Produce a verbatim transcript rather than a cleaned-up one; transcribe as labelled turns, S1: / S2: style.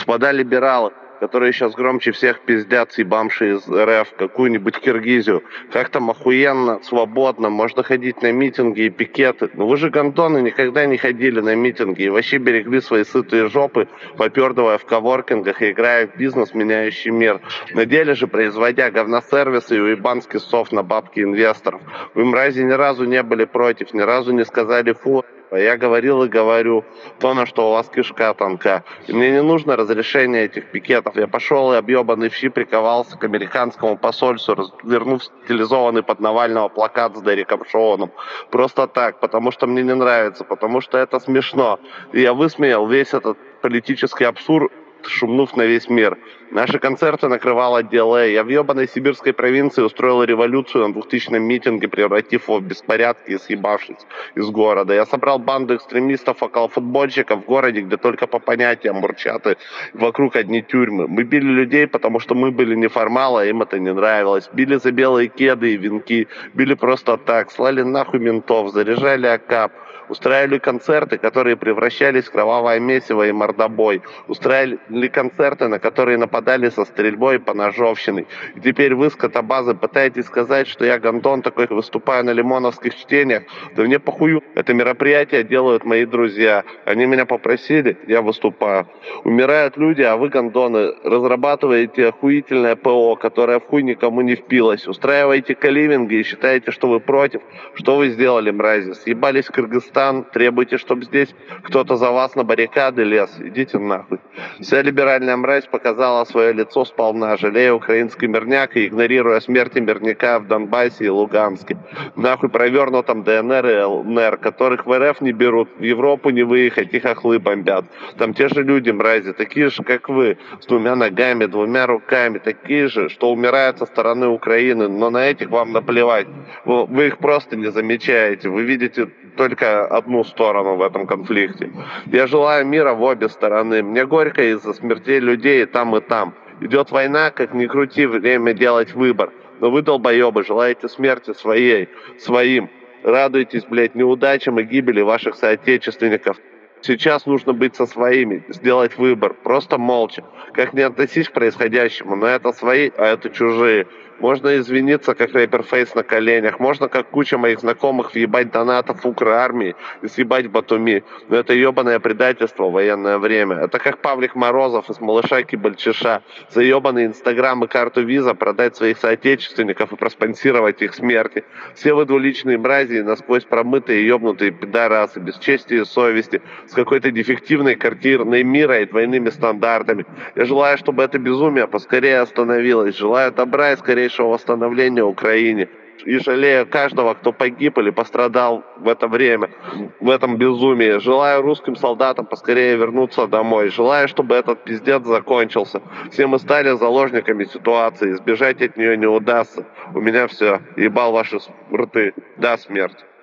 S1: Господа либералы, которые сейчас громче всех пиздят съебамши из РФ какую-нибудь Киргизию. Как там охуенно, свободно, можно ходить на митинги и пикеты. Но вы же гандоны никогда не ходили на митинги и вообще берегли свои сытые жопы, попердывая в коворкингах и играя в бизнес, меняющий мир. На деле же, производя говносервисы и уебанский софт на бабки инвесторов. Вы, мрази, ни разу не были против, ни разу не сказали фу. Я говорил и говорю, то, на что у вас кишка тонка. И мне не нужно разрешение этих пикетов. Я пошел и объебанный в щи приковался к американскому посольству, развернув стилизованный под Навального плакат с Дереком Шоуном. Просто так, потому что мне не нравится, потому что это смешно. И я высмеял весь этот политический абсурд, шумнув на весь мир. Наши концерты накрывал отдел Э. Я в ебаной сибирской провинции устроил революцию на двухтысячном митинге, превратив его в беспорядки и съебавшись из города. Я собрал банду экстремистов около футбольщиков в городе, где только по понятиям мурчат, и вокруг одни тюрьмы. Мы били людей, потому что мы были неформалы, а им это не нравилось. Били за белые кеды и венки. Били просто так. Слали нахуй ментов, заряжали окап. Устраивали концерты, которые превращались в кровавое месиво и мордобой. Устраивали концерты, на которые нападали со стрельбой и поножовщиной. И теперь вы, скотобазы, пытаетесь сказать, что я гандон такой, выступаю на лимоновских чтениях. Да мне похую. Это мероприятие делают мои друзья. Они меня попросили, я выступаю. Умирают люди, а вы, гандоны, разрабатываете охуительное ПО, которое в хуй никому не впилось. Устраиваете каливинги и считаете, что вы против. Что вы сделали, мрази? Съебались в Кыргызстан, требуете, чтобы здесь кто-то за вас на баррикады лез. Идите нахуй. Вся либеральная мразь показала свое лицо сполна, жалея украинский мирняк и игнорируя смерти мирняка в Донбассе и Луганске. Нахуй провернутом ДНР и ЛНР, которых в РФ не берут, в Европу не выехать, их хохлы бомбят. Там те же люди, мрази, такие же, как вы, с двумя ногами, двумя руками, такие же, что умирают со стороны Украины, но на этих вам наплевать. Вы их просто не замечаете, вы видите только одну сторону в этом конфликте. Я желаю мира в обе стороны. Мне горько из-за смертей людей и там, и там. Идет война, как ни крути, время делать выбор. Но вы, долбоебы, желаете смерти своей, своим. Радуйтесь, блядь, неудачам и гибели ваших соотечественников. Сейчас нужно быть со своими, сделать выбор, просто молча. Как не относись к происходящему, но это свои, а это чужие. Можно извиниться, как рэперфейс на коленях. Можно, как куча моих знакомых, въебать донатов Укрармии и съебать Батуми. Но это ебаное предательство в военное время. Это как Павлик Морозов из «Малыша Кибальчиша» за ебаный Инстаграм и карту Виза продать своих соотечественников и проспонсировать их смерти. Все вы двуличные мрази, насквозь промытые ебнутые пидорасы, без чести и совести, с какой-то дефективной картиной мира и двойными стандартами. Я желаю, чтобы это безумие поскорее остановилось. Желаю добра и скорее восстановления Украине. И жалею каждого, кто погиб или пострадал в это время, в этом безумии. Желаю русским солдатам поскорее вернуться домой. Желаю, чтобы этот пиздец закончился. Все мы стали заложниками ситуации. Избежать от нее не удастся. У меня все. Ебал ваши рты. Да, смерть.